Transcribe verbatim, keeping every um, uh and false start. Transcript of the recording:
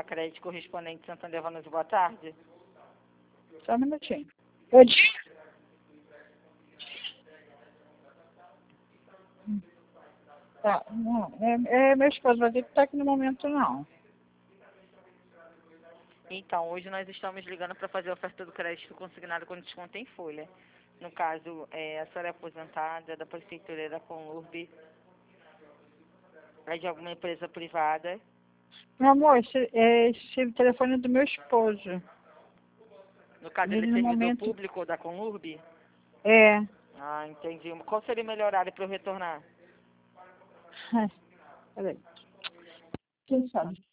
Crédito correspondente Santander Vanusa, boa tarde. Só um minutinho. Bom dia. Tá, não, é, é meu esposo, mas ele tá aqui no momento não. Então, hoje nós estamos ligando para fazer a oferta do crédito consignado com desconto em folha. No caso, é, a senhora é aposentada, da prefeitura da Conurb, é de alguma empresa privada. Meu amor, esse, é esse telefone é do meu esposo. No caso, ele Ele é no servidor momento público da Conurb? é. Ah, entendi. Qual seria o melhor horário para eu retornar? Ai, peraí. Quem sabe?